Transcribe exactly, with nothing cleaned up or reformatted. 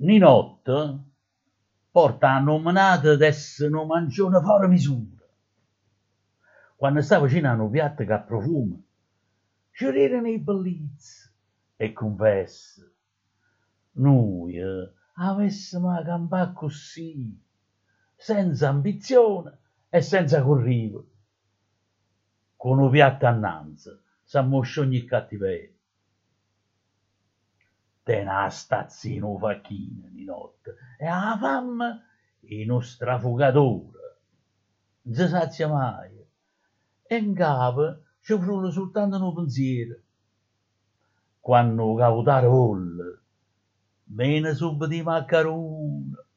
Ninotto porta a nominata d'esse no mangione fuori misura. Quando sta vicino a un piatto che profuma, ci ridono i bellizzi e confessa. Noi eh, avessimo campato così, senza ambizione e senza corriere, con un piatto annanzi, s'ammoscia ogni cattiveria. Te una stazzino facchina di notte e la fame è nostra fugatura, non si sazia mai. E in capo ci frulla soltanto un pensiero. Quando cavutare volle, bene subito i maccheroni,